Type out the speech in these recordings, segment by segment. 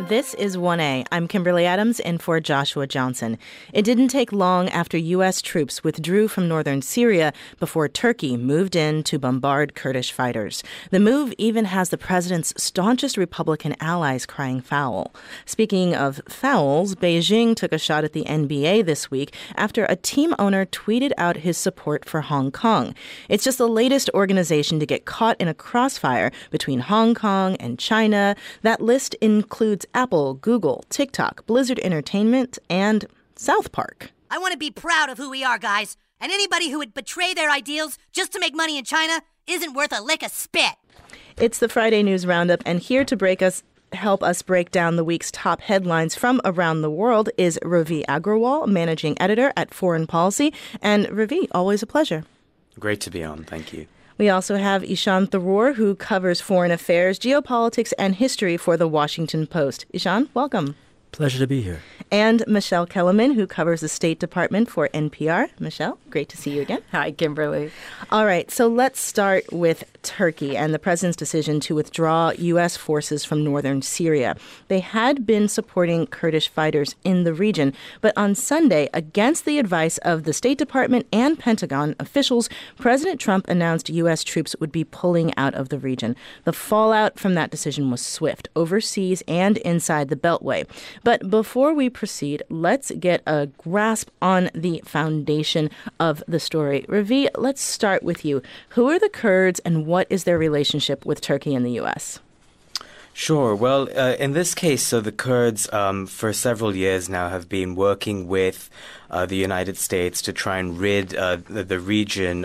This is 1A. I'm Kimberly Adams in for Joshua Johnson. It didn't take long after U.S. troops withdrew from northern Syria before Turkey moved in to bombard Kurdish fighters. The move even has the president's staunchest Republican allies crying foul. Speaking of fouls, Beijing took a shot at the NBA this week after a team owner tweeted out his support for Hong Kong. It's just the latest organization to get caught in a crossfire between Hong Kong and China. That list includes Apple, Google, TikTok, Blizzard Entertainment, and South Park. I want to be proud of who we are, guys. And anybody who would betray their ideals just to make money in China isn't worth a lick of spit. It's the Friday News Roundup, and here to help us break down the week's top headlines from around the world is Ravi Agrawal, managing editor at Foreign Policy. And Ravi, always a pleasure. Great to be on. Thank you. We also have Ishan Tharoor, who covers foreign affairs, geopolitics, and history for The Washington Post. Ishan, welcome. Pleasure to be here. And Michelle Kellerman, who covers the State Department for NPR. Michelle, great to see you again. Hi, Kimberly. All right, so let's start with Turkey and the president's decision to withdraw U.S. forces from northern Syria. They had been supporting Kurdish fighters in the region, but on Sunday, against the advice of the State Department and Pentagon officials, President Trump announced U.S. troops would be pulling out of the region. The fallout from that decision was swift, overseas and inside the Beltway. But before we proceed, let's get a grasp on the foundation of the story. Ravi, let's start with you. Who are the Kurds and what is their relationship with Turkey and the U.S.? Sure. Well, in this case, so the Kurds for several years now have been working with the United States to try and rid the region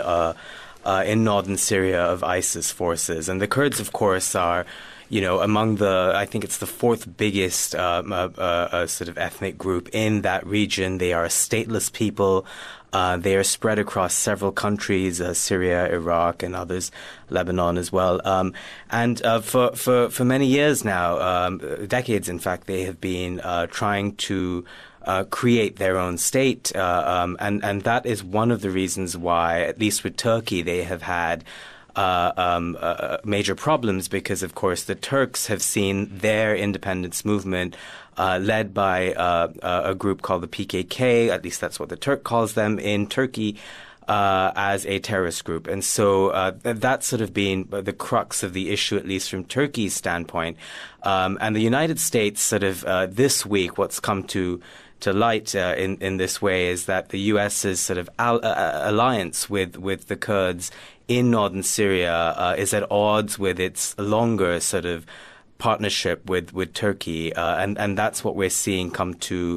in northern Syria of ISIS forces. And the Kurds, of course, are among I think it's the fourth biggest sort of ethnic group in that region. They are a stateless people. They are spread across several countries, Syria, Iraq, and others, Lebanon as well. And for many years now, decades in fact, they have been trying to create their own state. And that is one of the reasons why, at least with Turkey, they have had major problems because, of course, the Turks have seen their independence movement led by a group called the PKK, at least that's what the Turk calls them, in Turkey as a terrorist group. And so that's sort of been the crux of the issue, at least from Turkey's standpoint. And the United States sort of this week, what's come to light in this way is that the U.S.'s sort of alliance with the Kurds in northern Syria is at odds with its longer sort of partnership with Turkey. And that's what we're seeing come to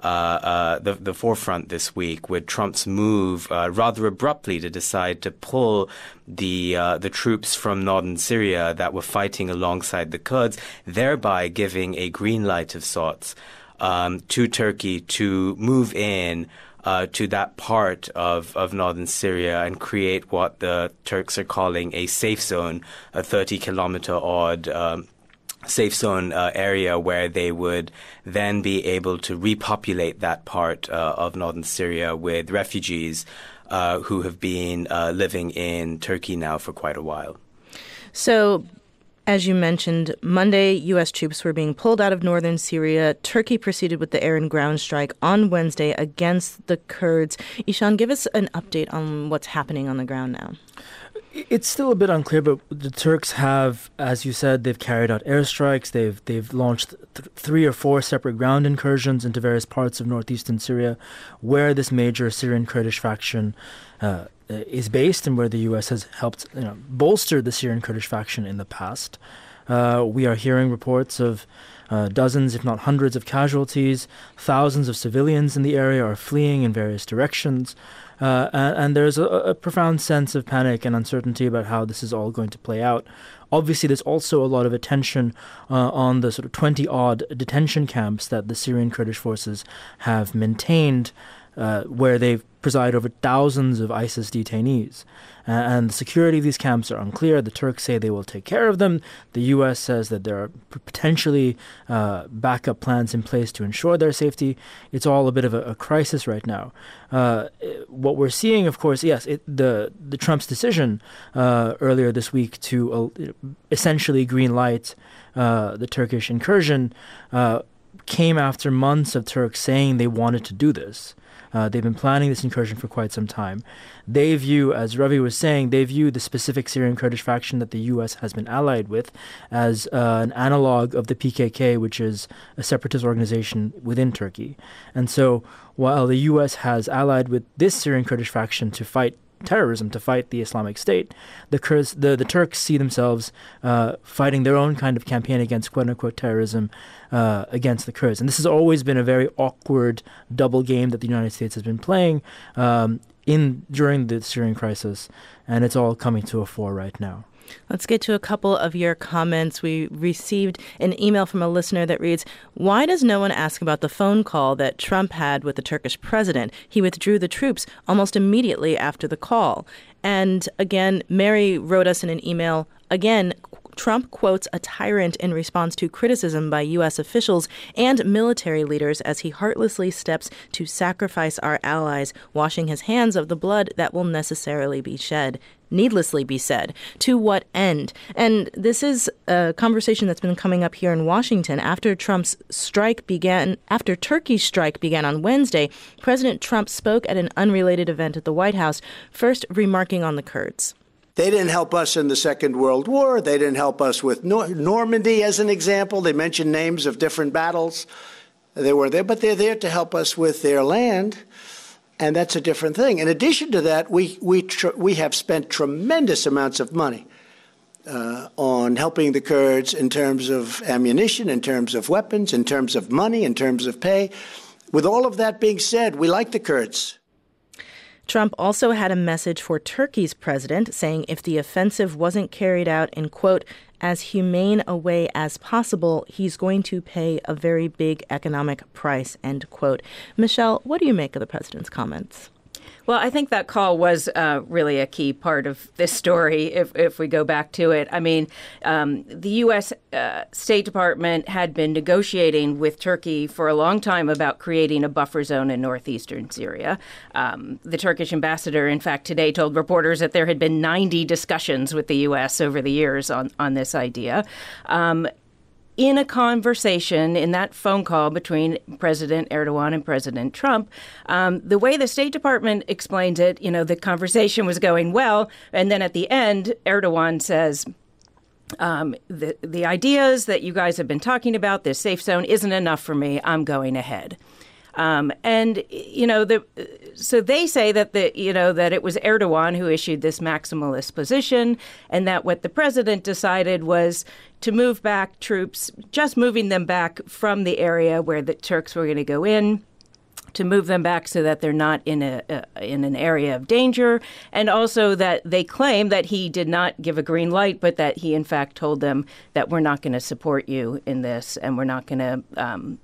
the forefront this week with Trump's move rather abruptly to decide to pull the troops from northern Syria that were fighting alongside the Kurds, thereby giving a green light of sorts to Turkey to move in to that part of northern Syria and create what the Turks are calling a safe zone, a 30-kilometer odd safe zone area where they would then be able to repopulate that part of northern Syria with refugees who have been living in Turkey now for quite a while. So, as you mentioned, Monday, U.S. troops were being pulled out of northern Syria. Turkey proceeded with the air and ground strike on Wednesday against the Kurds. Ishan, give us an update on what's happening on the ground now. It's still a bit unclear, but the Turks have, as you said, they've carried out airstrikes. They've launched 3 or 4 separate ground incursions into various parts of northeastern Syria, where this major Syrian Kurdish faction is based, and where the U.S. has helped bolster the Syrian Kurdish faction in the past. We are hearing reports of dozens, if not hundreds, of casualties. Thousands of civilians in the area are fleeing in various directions. And there's a profound sense of panic and uncertainty about how this is all going to play out. Obviously, there's also a lot of attention on the sort of 20-odd detention camps that the Syrian Kurdish forces have maintained where they preside over thousands of ISIS detainees. And the security of these camps are unclear. The Turks say they will take care of them. The U.S. says that there are potentially backup plans in place to ensure their safety. It's all a bit of a crisis right now. What we're seeing, of course, yes, the Trump's decision earlier this week to essentially green light the Turkish incursion came after months of Turks saying they wanted to do this. They've been planning this incursion for quite some time. They view, as Ravi was saying, they view the specific Syrian Kurdish faction that the U.S. has been allied with as an analog of the PKK, which is a separatist organization within Turkey. And so while the U.S. has allied with this Syrian Kurdish faction to fight terrorism, to fight the Islamic State, the Turks see themselves fighting their own kind of campaign against quote-unquote terrorism against the Kurds. And this has always been a very awkward double game that the United States has been playing during the Syrian crisis, and it's all coming to a fore right now. Let's get to a couple of your comments. We received an email from a listener that reads, "Why does no one ask about the phone call that Trump had with the Turkish president? He withdrew the troops almost immediately after the call." And again, Mary wrote us in an email, again, Trump quotes a tyrant in response to criticism by U.S. officials and military leaders as he heartlessly steps to sacrifice our allies, washing his hands of the blood that will needlessly be shed. To what end? And this is a conversation that's been coming up here in Washington. After Turkey's strike began on Wednesday, President Trump spoke at an unrelated event at the White House, first remarking on the Kurds. They didn't help us in the Second World War. They didn't help us with Normandy, as an example. They mentioned names of different battles. They were there, but they're there to help us with their land, and that's a different thing. In addition to that, we have spent tremendous amounts of money on helping the Kurds in terms of ammunition, in terms of weapons, in terms of money, in terms of pay. With all of that being said, we like the Kurds. Trump also had a message for Turkey's president, saying if the offensive wasn't carried out in, quote, as humane a way as possible, he's going to pay a very big economic price, end quote. Michelle, what do you make of the president's comments? Well, I think that call was really a key part of this story, if we go back to it. I mean, the U.S. State Department had been negotiating with Turkey for a long time about creating a buffer zone in northeastern Syria. The Turkish ambassador, in fact, today told reporters that there had been 90 discussions with the U.S. over the years on this idea. In a conversation, in that phone call between President Erdogan and President Trump, the way the State Department explains it, the conversation was going well. And then at the end, Erdogan says, the ideas that you guys have been talking about, this safe zone, isn't enough for me. I'm going ahead. So they say that that it was Erdogan who issued this maximalist position, and that what the president decided was to move back troops, just moving them back from the area where the Turks were going to go in, to move them back so that they're not in an area of danger, and also that they claim that he did not give a green light, but that he in fact told them that we're not going to support you in this, and we're not going to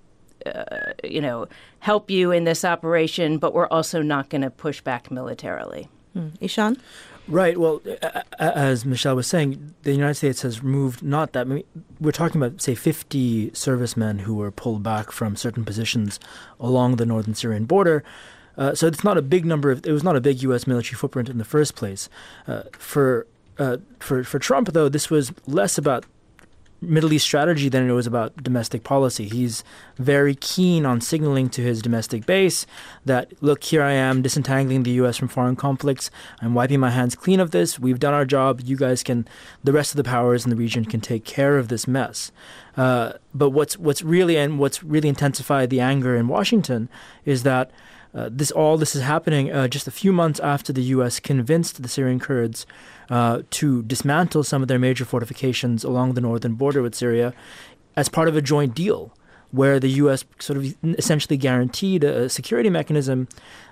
help you in this operation, but we're also not going to push back militarily. Ishan? Right. Well, as Michelle was saying, the United States has moved not that many. We're talking about, say, 50 servicemen who were pulled back from certain positions along the northern Syrian border. So it's not a big number. It was not a big U.S. military footprint in the first place. For Trump, though, this was less about Middle East strategy than it was about domestic policy. He's very keen on signaling to his domestic base that, look, here I am disentangling the U.S. from foreign conflicts. I'm wiping my hands clean of this. We've done our job. You guys the rest of the powers in the region can take care of this mess. But what's really intensified the anger in Washington is that this is happening just a few months after the U.S. convinced the Syrian Kurds to dismantle some of their major fortifications along the northern border with Syria as part of a joint deal where the U.S. sort of essentially guaranteed a security mechanism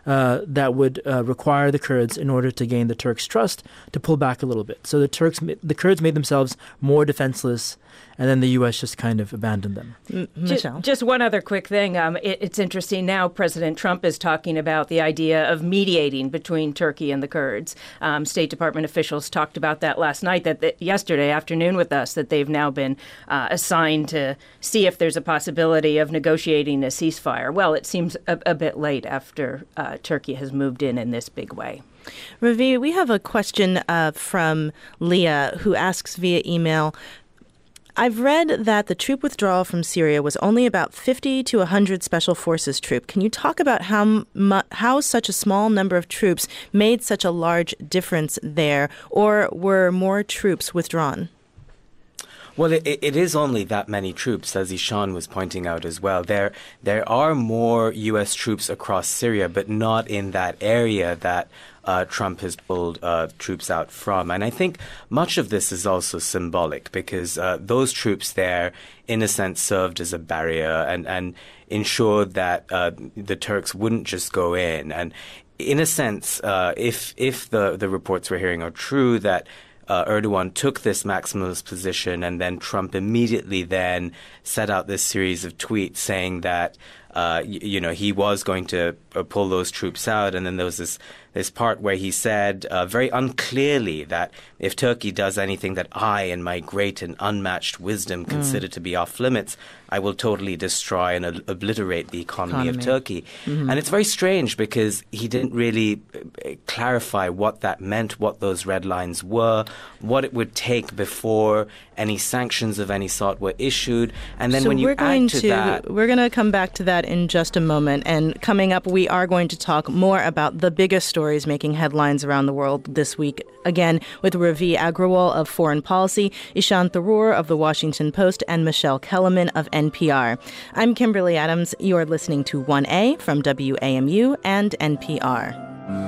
that would require the Kurds, in order to gain the Turks' trust, to pull back a little bit. So the Kurds made themselves more defenseless, and then the U.S. just kind of abandoned them. Michelle? Just one other quick thing. It's interesting now President Trump is talking about the idea of mediating between Turkey and the Kurds. State Department officials talked about that last night, that yesterday afternoon with us, that they've now been assigned to see if there's a possibility of negotiating a ceasefire. Well, it seems a bit late after Turkey has moved in this big way. Ravi, we have a question from Leah, who asks via email, I've read that the troop withdrawal from Syria was only about 50 to 100 special forces troops. Can you talk about how such a small number of troops made such a large difference there, or were more troops withdrawn? Well, it is only that many troops, as Ishan was pointing out as well. There are more U.S. troops across Syria, but not in that area that Trump has pulled troops out from. And I think much of this is also symbolic, because those troops there, in a sense, served as a barrier and ensured that the Turks wouldn't just go in. And in a sense, if the reports we're hearing are true, that Erdogan took this maximalist position, and then Trump immediately then set out this series of tweets saying that he was going to pull those troops out. And then there was this part where he said very unclearly that if Turkey does anything that I, in my great and unmatched wisdom, consider to be off limits, I will totally destroy and obliterate the economy of Turkey. Mm-hmm. And it's very strange, because he didn't really clarify what that meant, what those red lines were, what it would take before any sanctions of any sort were issued. And then when you add to that... We're going to come back to that in just a moment. And coming up, we are going to talk more about the biggest stories making headlines around the world this week. Again, with Ravi Agrawal of Foreign Policy, Ishan Tharoor of The Washington Post, and Michelle Kellerman of NPR. I'm Kimberly Adams. You are listening to 1A from WAMU and NPR.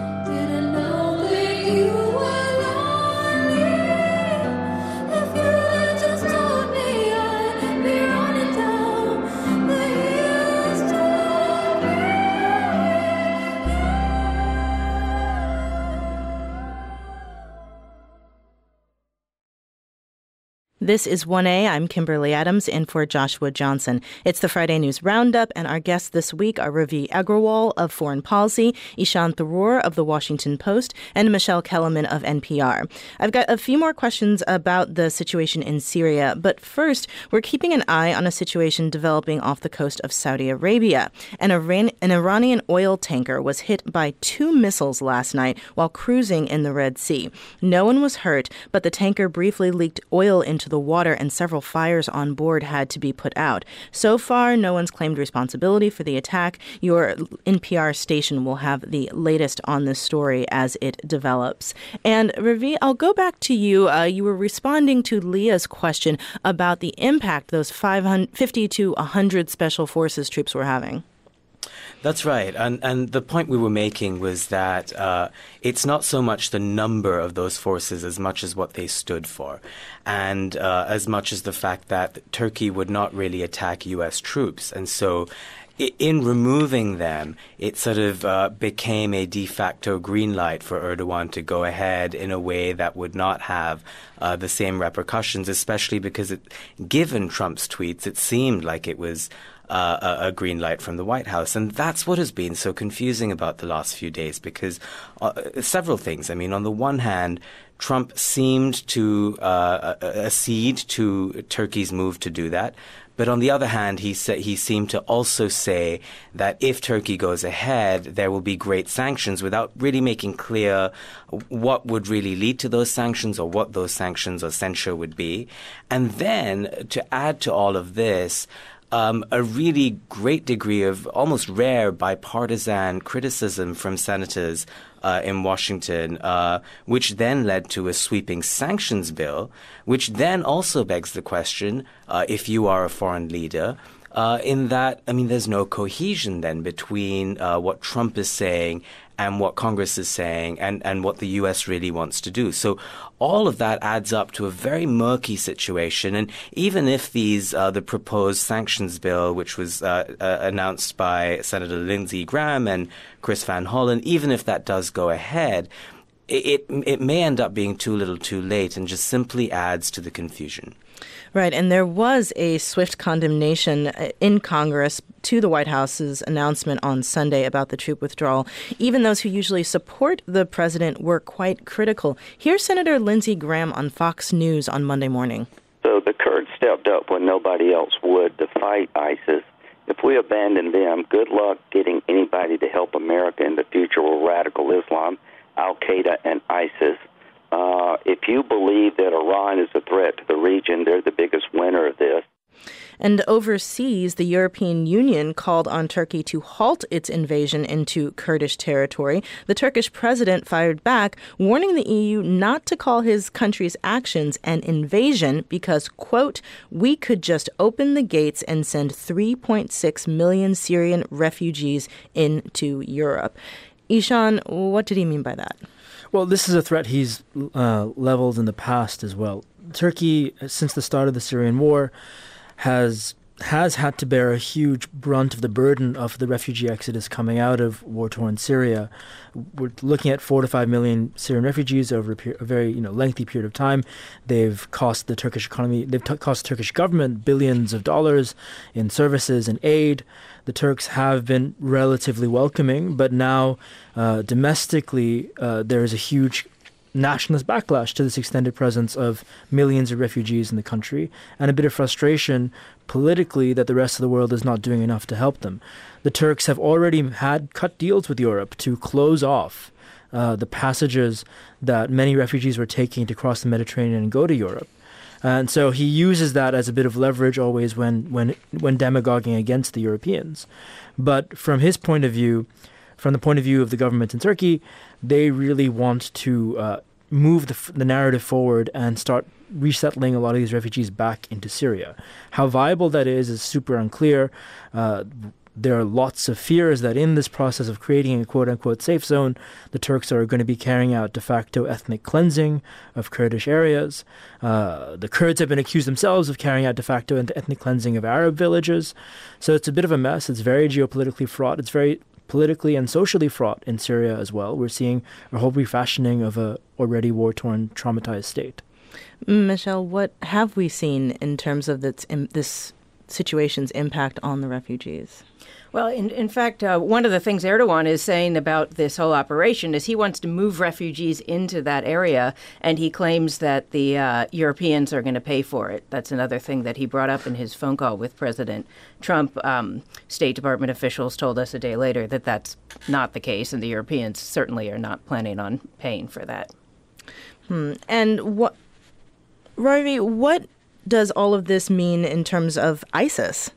This is 1A. I'm Kimberly Adams, in for Joshua Johnson. It's the Friday News Roundup, and our guests this week are Ravi Agrawal of Foreign Policy, Ishan Tharoor of The Washington Post, and Michelle Kellerman of NPR. I've got a few more questions about the situation in Syria, but first, we're keeping an eye on a situation developing off the coast of Saudi Arabia. An Iranian oil tanker was hit by 2 missiles last night while cruising in the Red Sea. No one was hurt, but the tanker briefly leaked oil into the water, and several fires on board had to be put out. So far, no one's claimed responsibility for the attack. Your NPR station will have the latest on this story as it develops. And Ravi, I'll go back to you. You were responding to Leah's question about the impact those 50 to 100 Special Forces troops were having. That's right. And the point we were making was that it's not so much the number of those forces as much as what they stood for, and as much as the fact that Turkey would not really attack U.S. troops. And so in removing them, it sort of became a de facto green light for Erdogan to go ahead in a way that would not have the same repercussions, especially because given Trump's tweets, it seemed like it was a green light from the White House. And that's what has been so confusing about the last few days, because several things. I mean, on the one hand, Trump seemed to accede to Turkey's move to do that. But on the other hand, he seemed to also say that if Turkey goes ahead, there will be great sanctions, without really making clear what would really lead to those sanctions, or what those sanctions or censure would be. And then, to add to all of this, a really great degree of almost rare bipartisan criticism from senators in Washington, which then led to a sweeping sanctions bill, which then also begs the question, if you are a foreign leader, in that, I mean, there's no cohesion then between what Trump is saying and what Congress is saying and what the U.S. really wants to do. So all of that adds up to a very murky situation. And even if the proposed sanctions bill, which was announced by Senator Lindsey Graham and Chris Van Hollen, even if that does go ahead, it may end up being too little too late and just simply adds to the confusion. Right, and there was a swift condemnation in Congress to the White House's announcement on Sunday about the troop withdrawal. Even those who usually support the president were quite critical. Here's Senator Lindsey Graham on Fox News on Monday morning. So the Kurds stepped up when nobody else would to fight ISIS. If we abandon them, good luck getting anybody to help America in the future with radical Islam, Al-Qaeda, and ISIS. If you believe that Iran is a threat to the region, they're the biggest winner of this. And overseas, the European Union called on Turkey to halt its invasion into Kurdish territory. The Turkish president fired back, warning the EU not to call his country's actions an invasion because, quote, we could just open the gates and send 3.6 million Syrian refugees into Europe. Ishan, what did he mean by that? Well, this is a threat he's leveled in the past as well. Turkey, since the start of the Syrian war, has had to bear a huge brunt of the burden of the refugee exodus coming out of war-torn Syria. We're looking at 4 to 5 million Syrian refugees over a very lengthy period of time. They've cost the Turkish economy, cost the Turkish government billions of dollars in services and aid. The Turks have been relatively welcoming, but now domestically there is a huge nationalist backlash to this extended presence of millions of refugees in the country and a bit of frustration politically that the rest of the world is not doing enough to help them. The Turks have already had cut deals with Europe to close off the passages that many refugees were taking to cross the Mediterranean and go to Europe. And so he uses that as a bit of leverage always when demagoguing against the Europeans. But from his point of view, from the point of view of the government in Turkey, they really want to move the narrative forward and start resettling a lot of these refugees back into Syria. How viable that is super unclear. There are lots of fears that in this process of creating a quote-unquote safe zone, the Turks are going to be carrying out de facto ethnic cleansing of Kurdish areas. The Kurds have been accused themselves of carrying out de facto ethnic cleansing of Arab villages. So it's a bit of a mess. It's very geopolitically fraught. It's very politically and socially fraught in Syria as well. We're seeing a whole refashioning of a already war-torn, traumatized state. Michelle, what have we seen in terms of this situation's impact on the refugees? Well, in fact, one of the things Erdogan is saying about this whole operation is he wants to move refugees into that area, and he claims that the Europeans are going to pay for it. That's another thing that he brought up in his phone call with President Trump. State Department officials told us a day later that that's not the case, and the Europeans certainly are not planning on paying for that. And Ravi, what does all of this mean in terms of ISIS?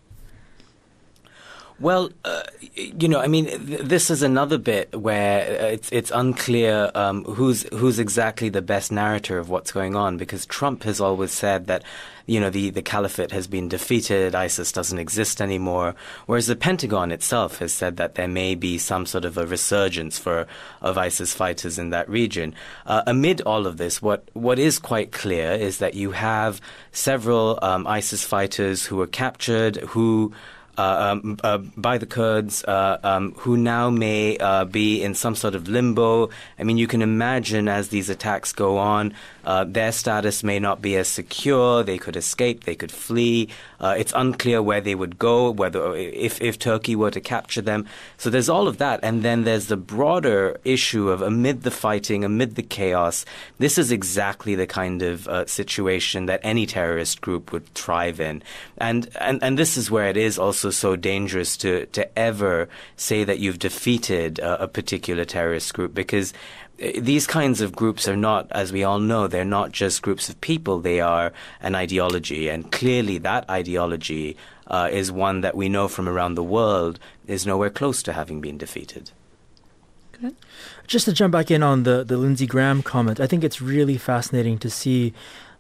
Well, this is another bit where it's unclear who's exactly the best narrator of what's going on, because Trump has always said that, the caliphate has been defeated, ISIS doesn't exist anymore, whereas the Pentagon itself has said that there may be some sort of a resurgence of ISIS fighters in that region. Amid all of this, what is quite clear is that you have several ISIS fighters who were captured, by the Kurds, who now may be in some sort of limbo. I mean, you can imagine as these attacks go on, their status may not be as secure. They could escape, they could flee. It's unclear where they would go, whether if Turkey were to capture them. So there's all of that. And then there's the broader issue of amid the fighting, amid the chaos, this is exactly the kind of situation that any terrorist group would thrive in. And this is where it is also so dangerous to ever say that you've defeated a particular terrorist group, because these kinds of groups are not, as we all know, they're not just groups of people, they are an ideology. And clearly that ideology is one that we know from around the world is nowhere close to having been defeated. Good. Just to jump back in on the Lindsey Graham comment, I think it's really fascinating to see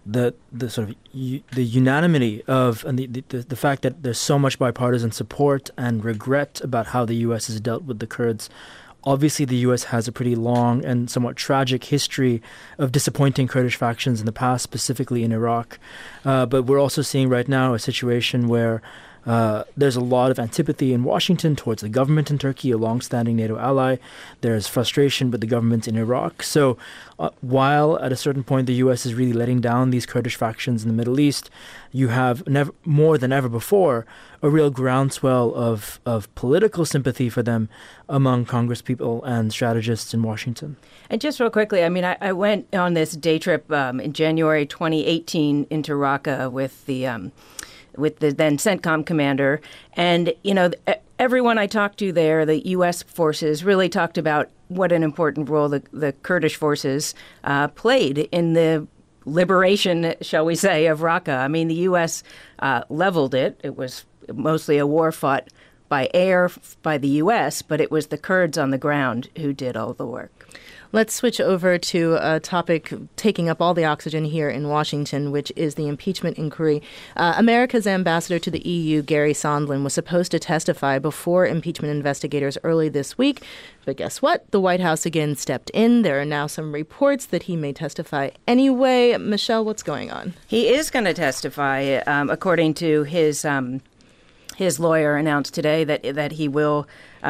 the sort of the unanimity of and the fact that there's so much bipartisan support and regret about how the U.S. has dealt with the Kurds. Obviously, the U.S. has a pretty long and somewhat tragic history of disappointing Kurdish factions in the past, specifically in Iraq. But we're also seeing right now a situation where there's a lot of antipathy in Washington towards the government in Turkey, a long-standing NATO ally. There's frustration with the government in Iraq. So while at a certain point the U.S. is really letting down these Kurdish factions in the Middle East, you have more than ever before a real groundswell of political sympathy for them among congresspeople and strategists in Washington. And just real quickly, I mean, I went on this day trip in January 2018 into Raqqa with the then CENTCOM commander. And, you know, everyone I talked to there, the U.S. forces, really talked about what an important role the Kurdish forces played in the liberation, shall we say, of Raqqa. I mean, the U.S. leveled it. It was mostly a war fought by air by the U.S., but it was the Kurds on the ground who did all the work. Let's switch over to a topic taking up all the oxygen here in Washington, which is the impeachment inquiry. America's ambassador to the EU, Gary Sondland, was supposed to testify before impeachment investigators early this week. But guess what? The White House again stepped in. There are now some reports that he may testify anyway. Michelle, what's going on? He is going to testify, according to his lawyer announced today that he will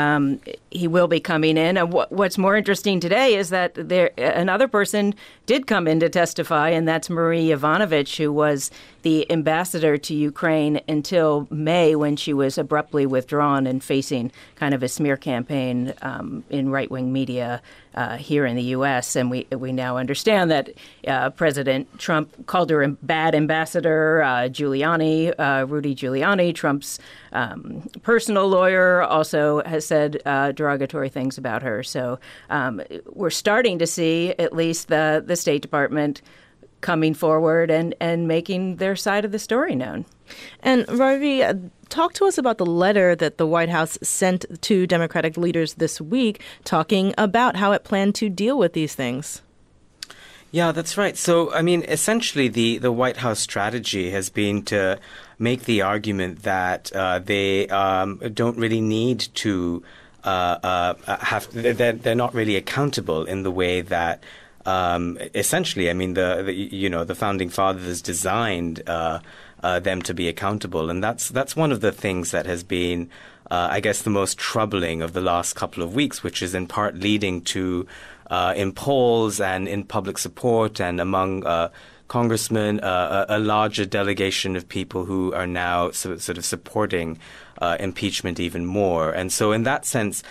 be coming in. And what's more interesting today is that another person did come in to testify, and that's Marie Yovanovitch, who was the ambassador to Ukraine until May, when she was abruptly withdrawn and facing kind of a smear campaign in right-wing media here in the U.S. And we now understand that President Trump called her a bad ambassador. Rudy Giuliani, Trump's personal lawyer, also has said derogatory things about her. So we're starting to see at least the State Department coming forward and making their side of the story known. And Ravi, talk to us about the letter that the White House sent to Democratic leaders this week, talking about how it planned to deal with these things. Yeah, that's right. So, I mean, essentially, the White House strategy has been to make the argument that they don't really need to they're not really accountable in the way that essentially, I mean, the founding fathers designed them to be accountable, and that's one of the things that has been, I guess, the most troubling of the last couple of weeks, which is in part leading to in polls and in public support and among congressmen a larger delegation of people who are now sort of supporting impeachment even more. And so in that sense,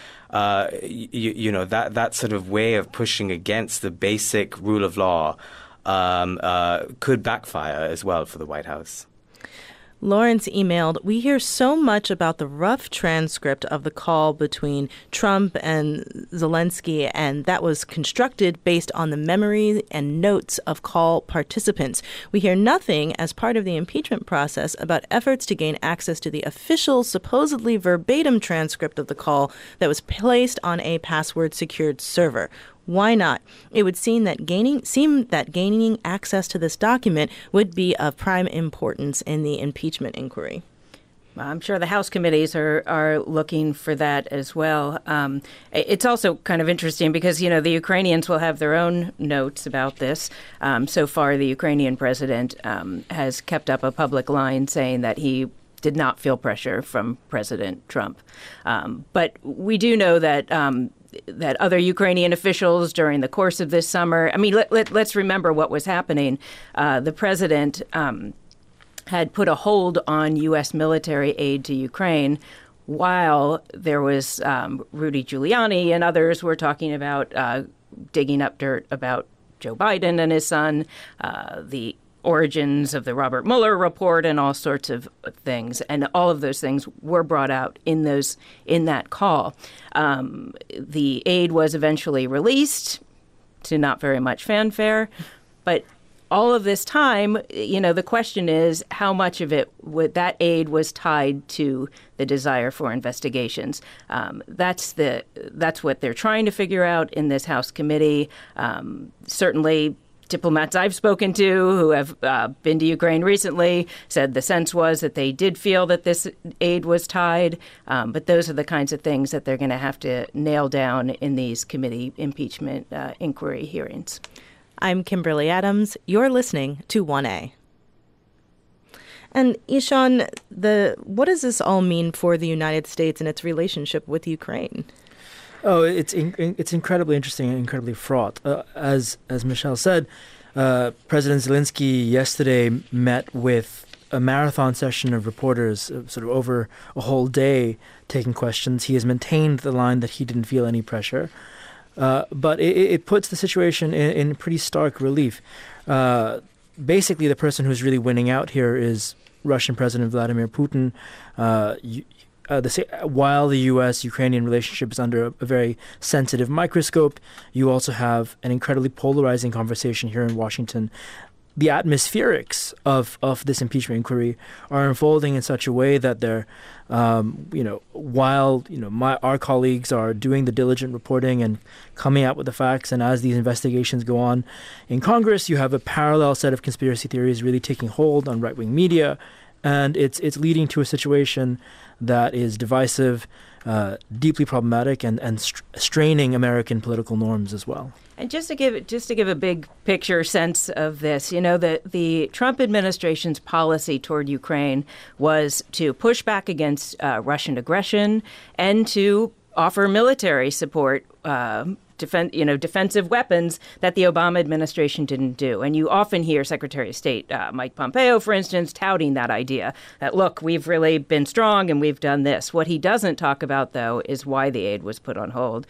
that sort of way of pushing against the basic rule of law could backfire as well for the White House. Lawrence emailed, "We hear so much about the rough transcript of the call between Trump and Zelensky, and that was constructed based on the memory and notes of call participants. We hear nothing as part of the impeachment process about efforts to gain access to the official, supposedly verbatim transcript of the call that was placed on a password-secured server. Why not? It would seem that gaining access to this document would be of prime importance in the impeachment inquiry." I'm sure the House committees are looking for that as well. It's also kind of interesting because, the Ukrainians will have their own notes about this. So far, the Ukrainian president has kept up a public line saying that he did not feel pressure from President Trump. But we do know that other Ukrainian officials during the course of this summer, I mean, let's remember what was happening. The president had put a hold on U.S. military aid to Ukraine while there was Rudy Giuliani and others were talking about digging up dirt about Joe Biden and his son, the origins of the Robert Mueller report and all sorts of things. And all of those things were brought out in that call. The aid was eventually released to not very much fanfare. But all of this time, the question is how much of it that aid was tied to the desire for investigations. That's what they're trying to figure out in this House committee. Certainly, diplomats I've spoken to who have been to Ukraine recently said the sense was that they did feel that this aid was tied. But those are the kinds of things that they're going to have to nail down in these committee impeachment inquiry hearings. I'm Kimberly Adams. You're listening to 1A. And Ishan, what does this all mean for the United States and its relationship with Ukraine? Oh, it's incredibly interesting and incredibly fraught. As Michelle said, President Zelensky yesterday met with a marathon session of reporters, sort of over a whole day, taking questions. He has maintained the line that he didn't feel any pressure, but it puts the situation in pretty stark relief. Basically, the person who's really winning out here is Russian President Vladimir Putin. While the U.S.-Ukrainian relationship is under a very sensitive microscope, you also have an incredibly polarizing conversation here in Washington. The atmospherics of this impeachment inquiry are unfolding in such a way that they're, while our colleagues are doing the diligent reporting and coming out with the facts, and as these investigations go on in Congress, you have a parallel set of conspiracy theories really taking hold on right-wing media, and it's leading to a situation that is divisive, deeply problematic, and straining American political norms as well. And just to give a big picture sense of this, the Trump administration's policy toward Ukraine was to push back against Russian aggression and to offer military support, defensive weapons that the Obama administration didn't do. And you often hear Secretary of State Mike Pompeo, for instance, touting that idea that, look, we've really been strong and we've done this. What he doesn't talk about, though, is why the aid was put on hold.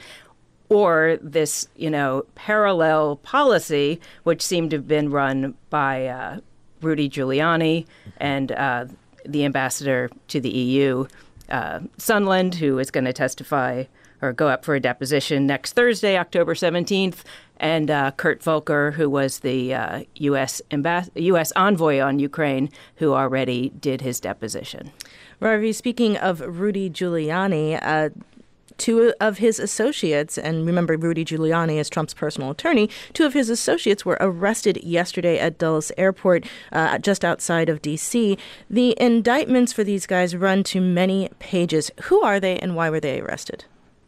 Or this, parallel policy, which seemed to have been run by Rudy Giuliani and the ambassador to the EU, Sondland, who is going to testify or go up for a deposition next Thursday, October 17th, and Kurt Volker, who was the U.S. envoy on Ukraine, who already did his deposition. Ravi, speaking of Rudy Giuliani, two of his associates, and remember Rudy Giuliani is Trump's personal attorney, two of his associates were arrested yesterday at Dulles Airport just outside of D.C. The indictments for these guys run to many pages. Who are they and why were they arrested?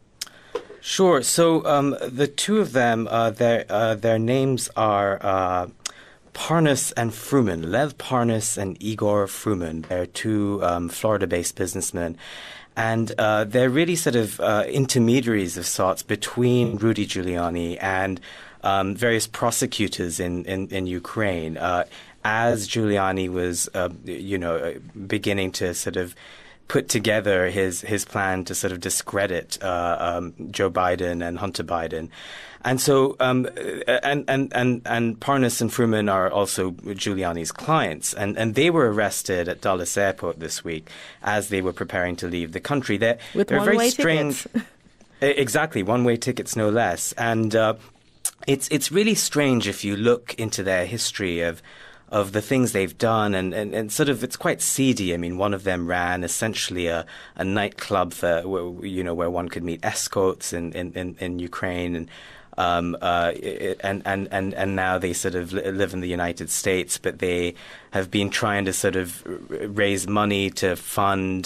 Sure. So the two of them, their names are Parnas and Fruman, Lev Parnas and Igor Fruman. They're two Florida-based businessmen. And they're really sort of intermediaries of sorts between Rudy Giuliani and various prosecutors in Ukraine. As Giuliani was, beginning to sort of put together his plan to sort of discredit Joe Biden and Hunter Biden. And so, and Parnas and Fruman are also Giuliani's clients, and they were arrested at Dulles Airport this week as they were preparing to leave the country. They're one-way tickets. Exactly, one-way tickets, no less. And it's really strange if you look into their history of the things they've done, and sort of it's quite seedy. I mean, one of them ran essentially a nightclub where one could meet escorts in Ukraine, and now they sort of live in the United States, but they have been trying to sort of raise money to fund.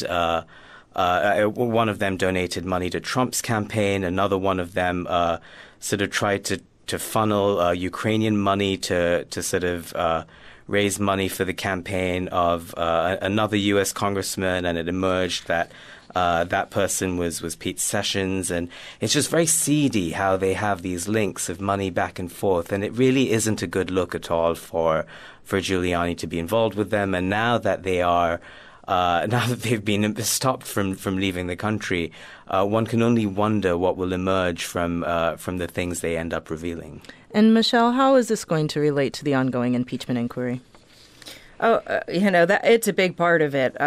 One of them donated money to Trump's campaign. Another one of them sort of tried to funnel Ukrainian money to sort of raise money for the campaign of another U.S. congressman, and it emerged that that person was Pete Sessions. And it's just very seedy how they have these links of money back and forth, and it really isn't a good look at all for Giuliani to be involved with them. And now that they are now that they've been stopped from leaving the country, one can only wonder what will emerge from the things they end up revealing. And Michelle, how is this going to relate to the ongoing impeachment inquiry? Oh, that it's a big part of it.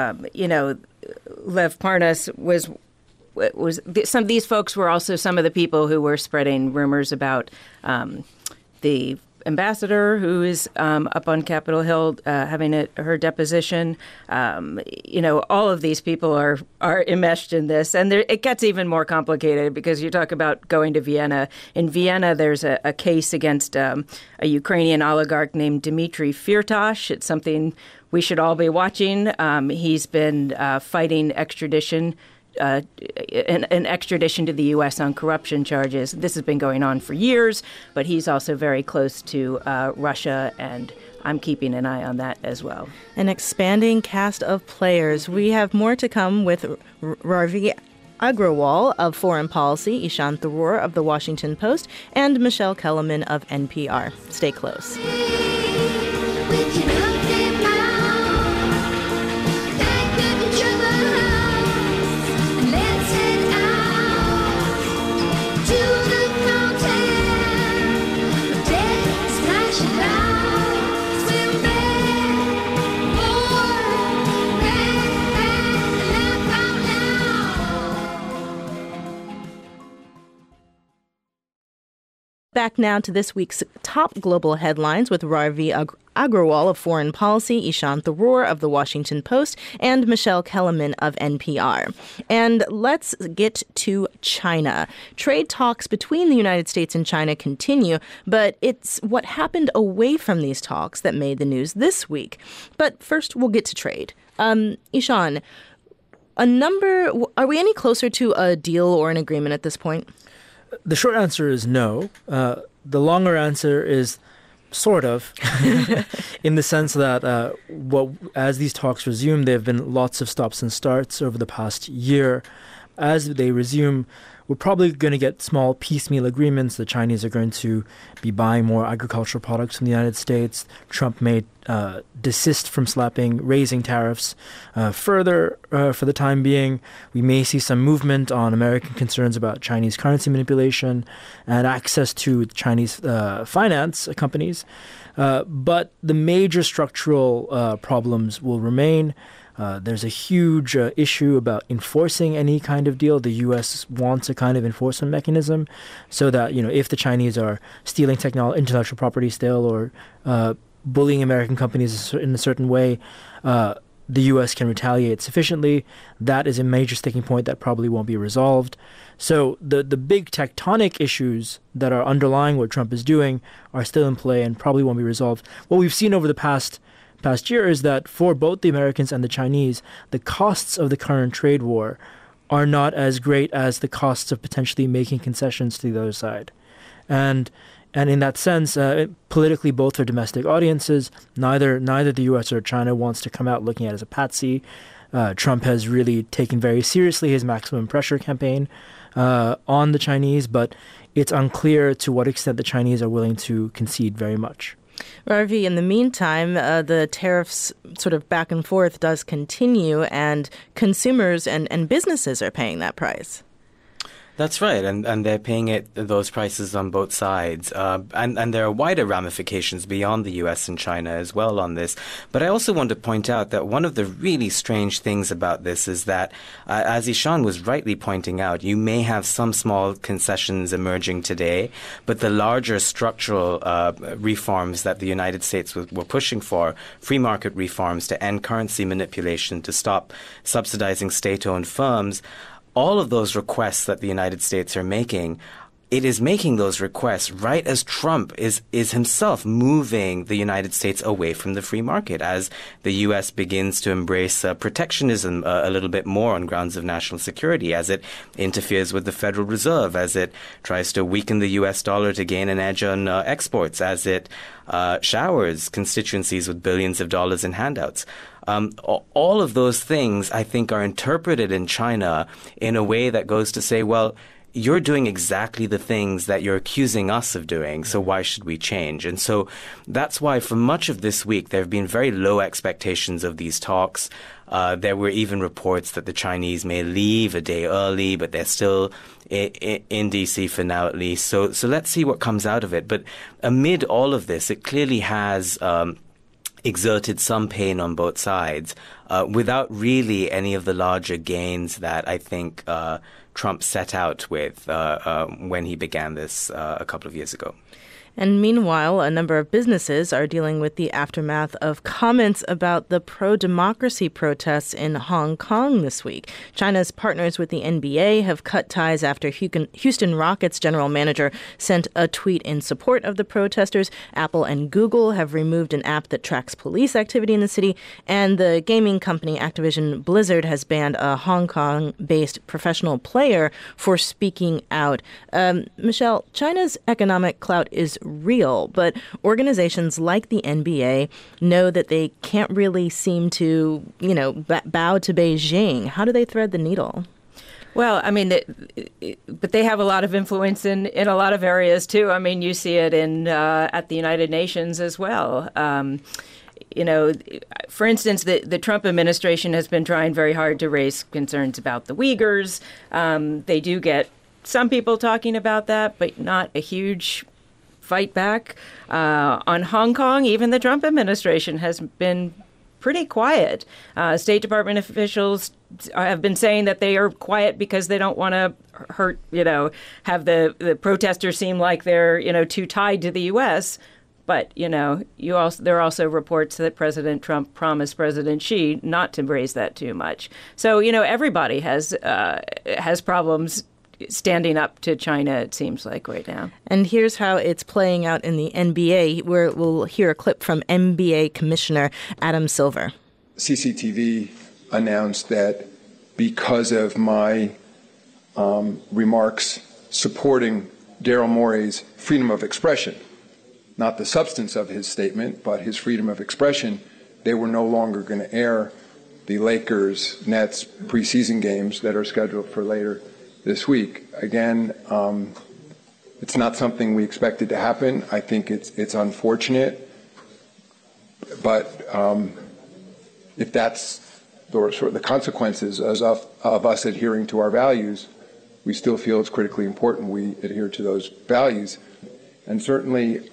Lev Parnas was some of these folks were also some of the people who were spreading rumors about the ambassador who is up on Capitol Hill having her deposition. All of these people are enmeshed in this. And it gets even more complicated because you talk about going to Vienna. In Vienna, there's a case against a Ukrainian oligarch named Dmitry Firtash. It's something we should all be watching. He's been fighting extradition an extradition to the U.S. on corruption charges. This has been going on for years, but he's also very close to Russia, and I'm keeping an eye on that as well. An expanding cast of players. We have more to come with Ravi Agrawal of Foreign Policy, Ishan Tharoor of The Washington Post, and Michelle Kellerman of NPR. Stay close. Back now to this week's top global headlines with Ravi Agrawal of Foreign Policy, Ishan Tharoor of The Washington Post, and Michelle Kellerman of NPR. And let's get to China. Trade talks between the United States and China continue, but it's what happened away from these talks that made the news this week. But first, we'll get to trade. Ishan, are we any closer to a deal or an agreement at this point? The short answer is no. The longer answer is sort of, in the sense that as these talks resume, there have been lots of stops and starts over the past year. As they resume, we're probably going to get small piecemeal agreements. The Chinese are going to be buying more agricultural products from the United States. Trump may desist from raising tariffs further for the time being. We may see some movement on American concerns about Chinese currency manipulation and access to Chinese finance companies. But the major structural problems will remain. There's a huge issue about enforcing any kind of deal. The U.S. wants a kind of enforcement mechanism so that, if the Chinese are stealing intellectual property still or bullying American companies in a certain way, the U.S. can retaliate sufficiently. That is a major sticking point that probably won't be resolved. So the big tectonic issues that are underlying what Trump is doing are still in play and probably won't be resolved. What we've seen over the past year is that for both the Americans and the Chinese, the costs of the current trade war are not as great as the costs of potentially making concessions to the other side. And in that sense, politically, both are domestic audiences. Neither the U.S. or China wants to come out looking at it as a patsy. Trump has really taken very seriously his maximum pressure campaign on the Chinese, but it's unclear to what extent the Chinese are willing to concede very much. Ravi, in the meantime, the tariffs sort of back and forth does continue, and consumers and businesses are paying that price. That's right, and they're paying those prices on both sides. And there are wider ramifications beyond the U.S. and China as well on this. But I also want to point out that one of the really strange things about this is that, as Ishan was rightly pointing out, you may have some small concessions emerging today, but the larger structural reforms that the United States were pushing for, free market reforms to end currency manipulation, to stop subsidizing state-owned firms, all of those requests that the United States are making, it is making those requests right as Trump is himself moving the United States away from the free market, as the U.S. begins to embrace protectionism a little bit more on grounds of national security, as it interferes with the Federal Reserve, as it tries to weaken the U.S. dollar to gain an edge on exports, as it showers constituencies with billions of dollars in handouts. All of those things, I think, are interpreted in China in a way that goes to say, well, you're doing exactly the things that you're accusing us of doing, so why should we change? And so that's why for much of this week, there have been very low expectations of these talks. There were even reports that the Chinese may leave a day early, but they're still in D.C. for now at least. So let's see what comes out of it. But amid all of this, it clearly has exerted some pain on both sides without really any of the larger gains that I think Trump set out with when he began this a couple of years ago. And meanwhile, a number of businesses are dealing with the aftermath of comments about the pro-democracy protests in Hong Kong this week. China's partners with the NBA have cut ties after Houston Rockets general manager sent a tweet in support of the protesters. Apple and Google have removed an app that tracks police activity in the city. And the gaming company Activision Blizzard has banned a Hong Kong-based professional player for speaking out. Michelle, China's economic clout is real, but organizations like the NBA know that they can't really seem to, bow to Beijing. How do they thread the needle? Well, I mean, but they have a lot of influence in a lot of areas, too. I mean, you see it at the United Nations as well. For instance, the Trump administration has been trying very hard to raise concerns about the Uyghurs. They do get some people talking about that, but not a huge fight back. On Hong Kong, even the Trump administration has been pretty quiet. State Department officials have been saying that they are quiet because they don't want to hurt, have the protesters seem like they're, too tied to the U.S., But, there are also reports that President Trump promised President Xi not to raise that too much. So, everybody has problems standing up to China, it seems like, right now. And here's how it's playing out in the NBA, where we'll hear a clip from NBA Commissioner Adam Silver. CCTV announced that because of my remarks supporting Daryl Morey's freedom of expression, not the substance of his statement, but his freedom of expression, they were no longer going to air the Lakers-Nets preseason games that are scheduled for later this week. Again, it's not something we expected to happen. I think it's unfortunate, but if that's the consequences of us adhering to our values, we still feel it's critically important we adhere to those values. And certainly,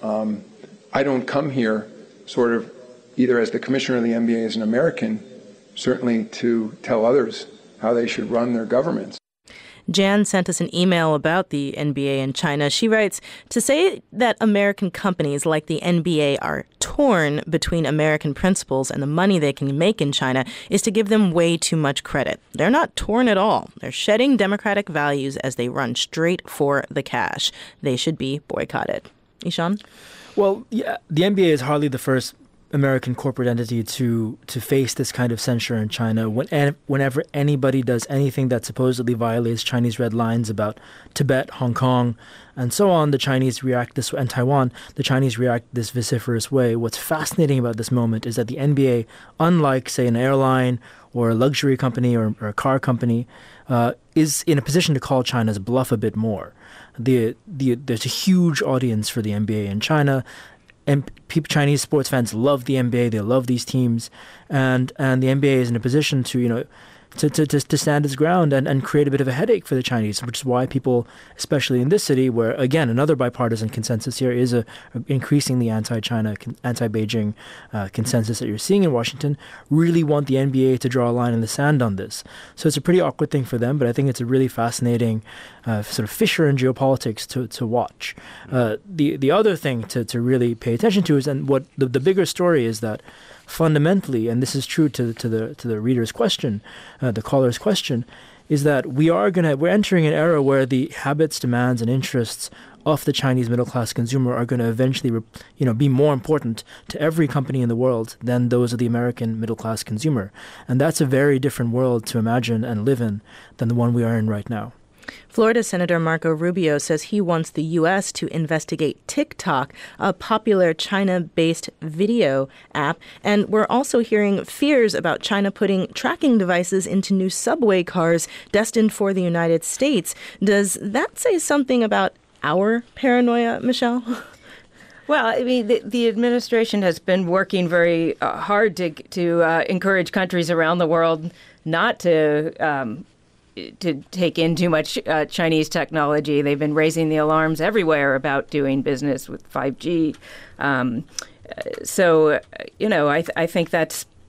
I don't come here sort of either as the commissioner of the NBA as an American, certainly to tell others how they should run their governments. Jan sent us an email about the NBA in China. She writes, to say that American companies like the NBA are torn between American principles and the money they can make in China is to give them way too much credit. They're not torn at all. They're shedding democratic values as they run straight for the cash. They should be boycotted. Ishan? Well, yeah, the NBA is hardly the first American corporate entity to face this kind of censure in China. Whenever anybody does anything that supposedly violates Chinese red lines about Tibet, Hong Kong, and so on, the Chinese react this way, and Taiwan, the Chinese react this vociferous way. What's fascinating about this moment is that the NBA, unlike, say, an airline or a luxury company or a car company, is in a position to call China's bluff a bit more. There's a huge audience for the NBA in China. And Chinese sports fans love the NBA. They love these teams, and the NBA is in a position to to stand its ground and create a bit of a headache for the Chinese, which is why people, especially in this city, where again another bipartisan consensus here is a increasingly anti-China, anti-Beijing consensus that you're seeing in Washington, really want the NBA to draw a line in the sand on this. So it's a pretty awkward thing for them, but I think it's a really fascinating sort of fissure in geopolitics to watch. The other thing to really pay attention to is, and what the bigger story is, that fundamentally, and this is true to the reader's question, the caller's question, is that we're entering an era where the habits, demands, and interests of the Chinese middle class consumer are going to eventually, be more important to every company in the world than those of the American middle class consumer, and that's a very different world to imagine and live in than the one we are in right now. Florida Senator Marco Rubio says he wants the U.S. to investigate TikTok, a popular China-based video app. And we're also hearing fears about China putting tracking devices into new subway cars destined for the United States. Does that say something about our paranoia, Michelle? Well, I mean, the administration has been working very hard to encourage countries around the world not to take in too much Chinese technology. They've been raising the alarms everywhere about doing business with 5G. I think that's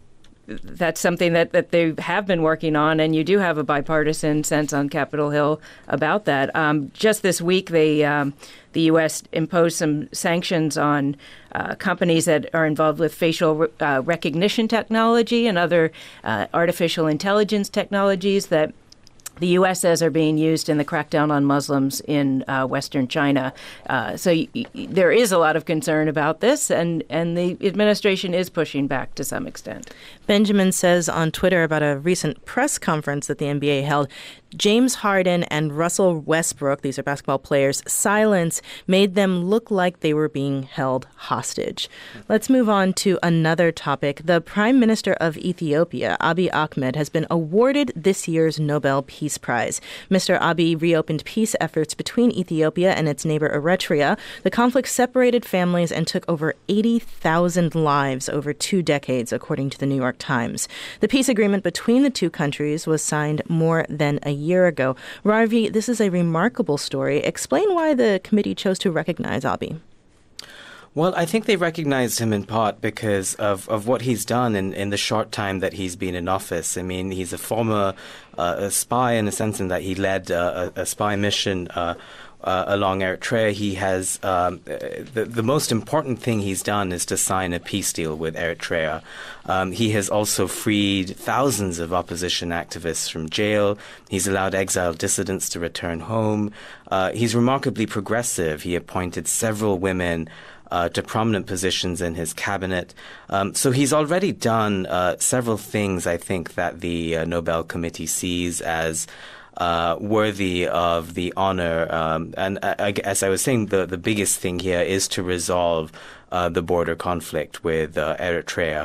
that's something that they have been working on, and you do have a bipartisan sense on Capitol Hill about that. Just this week, the U.S. imposed some sanctions on companies that are involved with facial recognition technology and other artificial intelligence technologies that the U.S. says are being used in the crackdown on Muslims in Western China. So there is a lot of concern about this, and the administration is pushing back to some extent. Benjamin says on Twitter about a recent press conference that the NBA held, James Harden and Russell Westbrook, these are basketball players, silence made them look like they were being held hostage. Let's move on to another topic. The Prime Minister of Ethiopia, Abiy Ahmed, has been awarded this year's Nobel Peace Prize. Mr. Abiy reopened peace efforts between Ethiopia and its neighbor Eritrea. The conflict separated families and took over 80,000 lives over 2 decades, according to the New York Times. The peace agreement between the two countries was signed more than a year ago. Ravi, this is a remarkable story. Explain why the committee chose to recognize Abiy. Well, I think they recognized him in part because of what he's done in the short time that he's been in office. I mean, he's a former spy in a sense in that he led a spy mission along Eritrea. He has the most important thing he's done is to sign a peace deal with Eritrea. He has also freed thousands of opposition activists from jail. He's allowed exiled dissidents to return home. He's remarkably progressive. He appointed several women to prominent positions in his cabinet. So he's already done several things, I think, that the Nobel Committee sees as worthy of the honor. And as I was saying, the biggest thing here is to resolve the border conflict with Eritrea.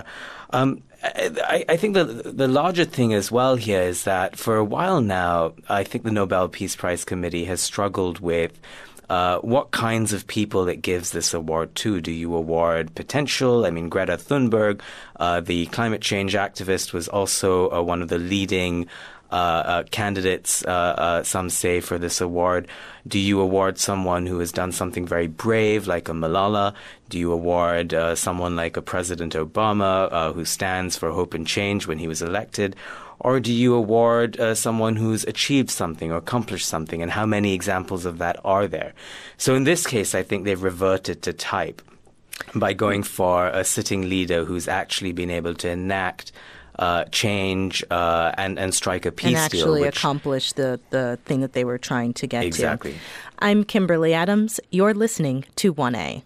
I think the larger thing as well here is that for a while now, I think the Nobel Peace Prize Committee has struggled with what kinds of people it gives this award to. Do you award potential? I mean, Greta Thunberg, the climate change activist, was also one of the leading candidates, some say, for this award. Do you award someone who has done something very brave, like a Malala? Do you award someone like a President Obama, who stands for hope and change when he was elected? Or do you award someone who's achieved something or accomplished something? And how many examples of that are there? So in this case, I think they've reverted to type by going for a sitting leader who's actually been able to enact change and strike a peace deal. And actually accomplish the thing that they were trying to get to. Exactly. I'm Kimberly Adams. You're listening to 1A.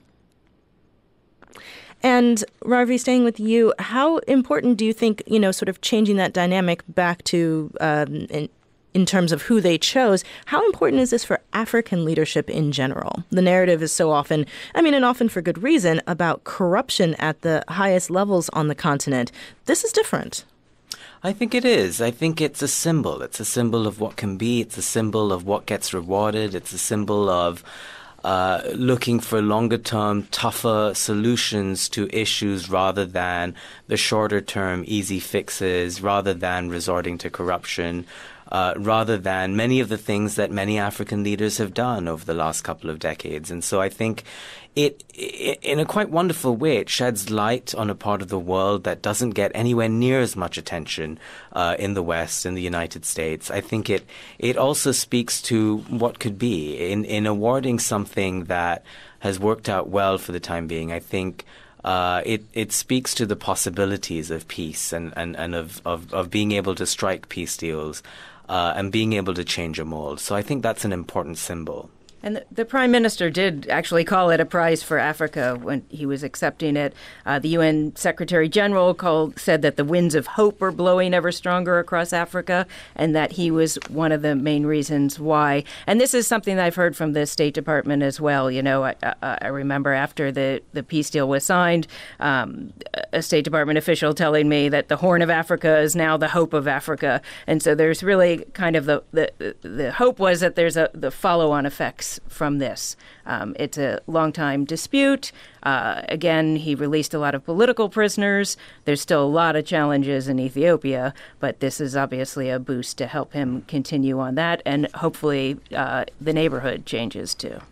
And Ravi, staying with you, how important do you think, sort of changing that dynamic back to in terms of who they chose, how important is this for African leadership in general? The narrative is so often, and often for good reason, about corruption at the highest levels on the continent. This is different. I think it is. I think it's a symbol. It's a symbol of what can be. It's a symbol of what gets rewarded. It's a symbol of looking for longer-term, tougher solutions to issues rather than the shorter-term easy fixes, rather than resorting to corruption, rather than many of the things that many African leaders have done over the last couple of decades. And so I think it, in a quite wonderful way, it sheds light on a part of the world that doesn't get anywhere near as much attention in the West, in the United States. I think it also speaks to what could be. In awarding something that has worked out well for the time being, I think it speaks to the possibilities of peace and of being able to strike peace deals and being able to change a mold. So I think that's an important symbol. And the Prime Minister did actually call it a prize for Africa when he was accepting it. The UN Secretary General said that the winds of hope are blowing ever stronger across Africa, and that he was one of the main reasons why. And this is something that I've heard from the State Department as well. I remember after the peace deal was signed, a State Department official telling me that the Horn of Africa is now the hope of Africa. And so there's really kind of the hope was that there's the follow-on effects from this. It's a long-time dispute. Again, he released a lot of political prisoners. There's still a lot of challenges in Ethiopia, but this is obviously a boost to help him continue on that, and hopefully the neighborhood changes too.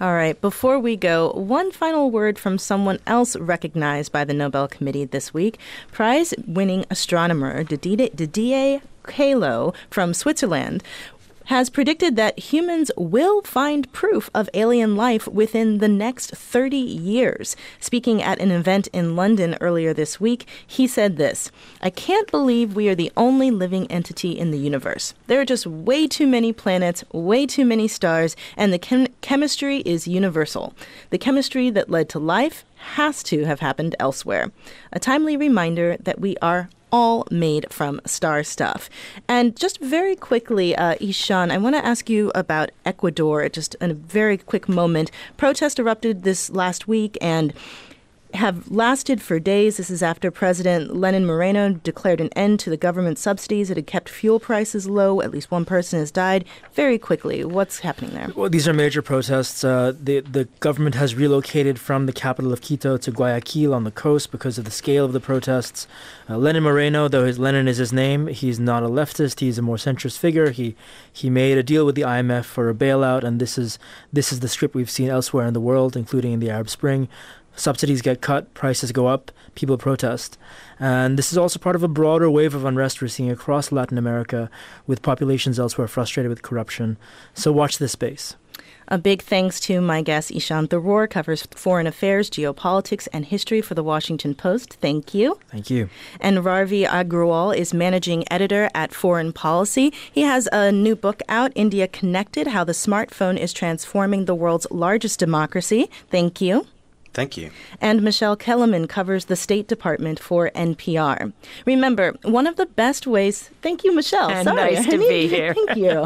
All right, before we go, one final word from someone else recognized by the Nobel Committee this week. Prize-winning astronomer Didier Queloz from Switzerland has predicted that humans will find proof of alien life within the next 30 years. Speaking at an event in London earlier this week, he said this: "I can't believe we are the only living entity in the universe. There are just way too many planets, way too many stars, and the chemistry is universal. The chemistry that led to life has to have happened elsewhere. A timely reminder that we are all made from star stuff." And just very quickly, Ishan, I want to ask you about Ecuador, just in a very quick moment. Protests erupted this last week and have lasted for days. This is after President Lenin Moreno declared an end to the government subsidies. It had kept fuel prices low. At least one person has died. Very quickly, what's happening there? Well, these are major protests. The government has relocated from the capital of Quito to Guayaquil on the coast because of the scale of the protests. Lenin Moreno, though Lenin is his name, he's not a leftist. He's a more centrist figure. He made a deal with the IMF for a bailout, and this is the script we've seen elsewhere in the world, including in the Arab Spring. Subsidies get cut, prices go up, people protest. And this is also part of a broader wave of unrest we're seeing across Latin America, with populations elsewhere frustrated with corruption. So watch this space. A big thanks to my guest, Ishan Tharoor, covers foreign affairs, geopolitics, and history for The Washington Post. Thank you. Thank you. And Ravi Agrawal is managing editor at Foreign Policy. He has a new book out, India Connected: How the Smartphone is Transforming the World's Largest Democracy. Thank you. Thank you. And Michelle Kellerman covers the State Department for NPR. Remember, one of the best ways... Thank you, Michelle. And nice to be here. Thank you.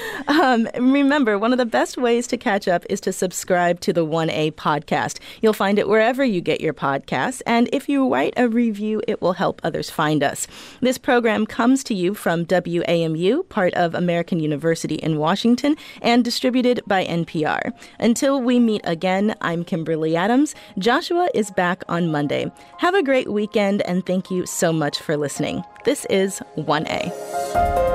Remember, one of the best ways to catch up is to subscribe to the 1A podcast. You'll find it wherever you get your podcasts. And if you write a review, it will help others find us. This program comes to you from WAMU, part of American University in Washington, and distributed by NPR. Until we meet again, I'm Kimberly Adams. Joshua is back on Monday. Have a great weekend, and thank you so much for listening. This is 1A.